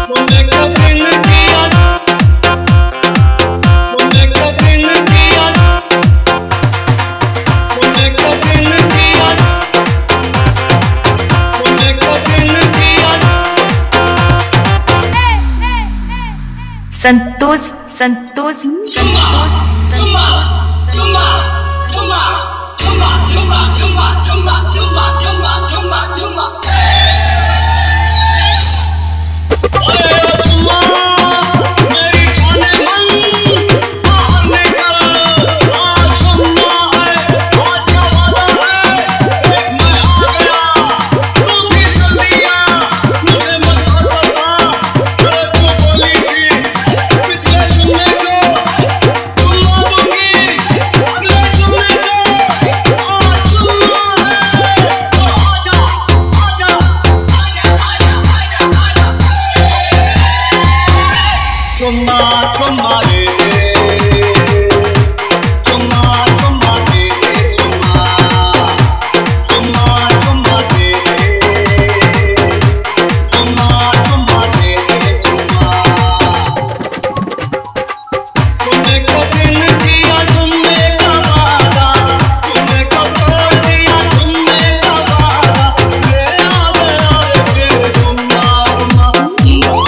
तुमने कभी न किया, तुमने कभी न किया, तुमने कभी न किया, तुमने कभी न किया। संतोष संतोष चुम्मा चुम्मा चुम्मा चुम्मा चुम्मा चुम्मा चुम्मा चुम्मा चुम्मा चुम्मा चुम्मा चुम्मा। अरे ओ चुम्मा मेरी जाने मन बाहर निकल, आ चुम्मा है आज का वादा है, देख मैं आ गया तू भी जल्दी आ, मुझे मत बता अरे तू बोली थी पिछले जुम्मे को चुम्मा दूंगी, अगले जुम्मे को आ चुम्मा है तो आजा आजा आजा आजा आजा आजा। चुम्मा चुम्मा दे दे, चुम्मा चुम्मा दे दे, चुम्मा चुम्मा चुम्मा दे दे, चुम्मा चुम्मा दे दे, चुम्मा। तुमने कभी न किया जुम्मे का वादा, तुमने कब तोड़ दिया जुम्मे का वादा, ले आ गया रे फिर जुम्मा जुम्मा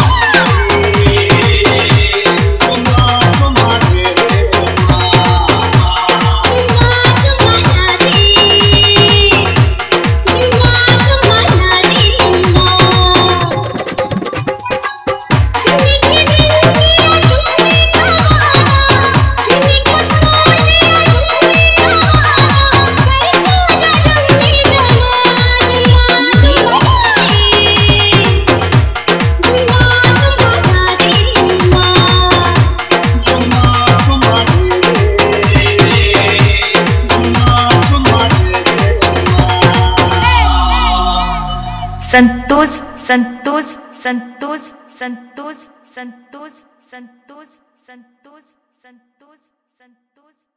जुम्मा दे दे जुम्मा। संतोष संतोष संतोष संतोष संतोष संतोष संतोष संतोष संतोष।